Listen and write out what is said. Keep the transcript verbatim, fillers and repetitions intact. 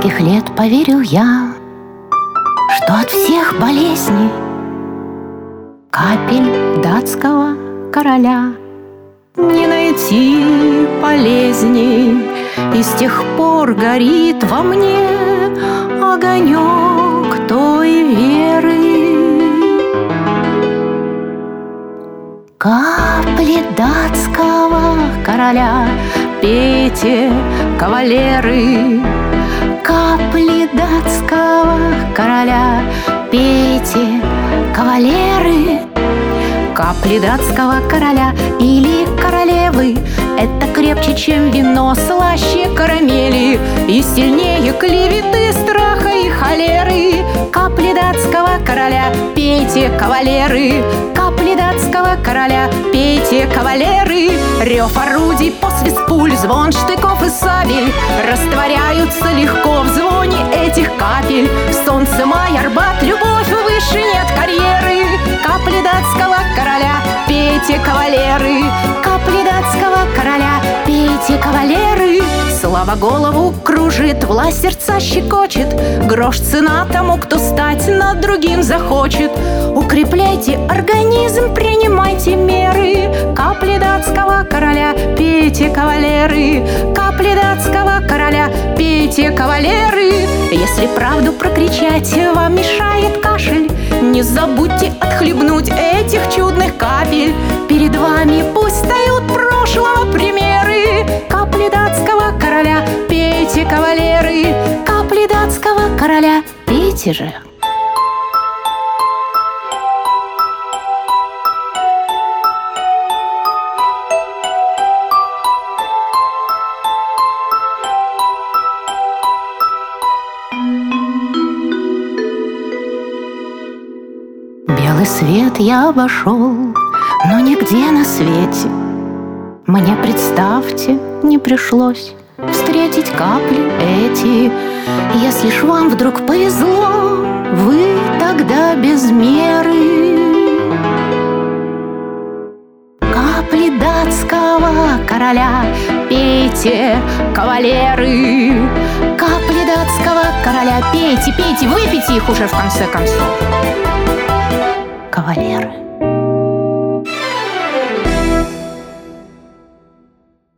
детских лет поверил я, что от всех болезней капель датского короля не найти полезней. И с тех пор горит во мне огонек той веры. Капли датского короля, пейте, кавалеры. Капли датского короля, пейте, кавалеры. Капли датского короля или королевы — это крепче, чем вино, слаще карамели и сильнее клеветы, страха и холеры. Капли датского короля, пейте, кавалеры. Капли датского короля, пейте, кавалеры. Рев орудий, посвист пуль, звон штыков и сабель растворяются легко в звоне этих капель. В солнце май, Арбат, любовь, выше нет карьеры. Капли датского короля, пейте, кавалеры. Капли датского короля, пейте, кавалеры. Слава голову кружит, власть сердца щекочет. Грош цена тому, кто стать над другим захочет. Укрепляйте организм, принимайте меры. Капли датского короля, пейте, кавалеры. Капли датского короля, пейте, кавалеры. Если правду прокричать вам мешает кашель, не забудьте отхлебнуть этих чудных капель. Перед вами пусть встают прошлого примеры. Капли датского короля, пейте, кавалеры. Капли датского короля, пейте же. Белый свет я обошел, но нигде на свете мне, представьте, не пришлось встретить капли эти. Если ж вам вдруг повезло, вы тогда без меры. Капли датского короля, пейте, кавалеры. Капли датского короля, пейте, пейте, выпейте их уже в конце концов, кавалеры.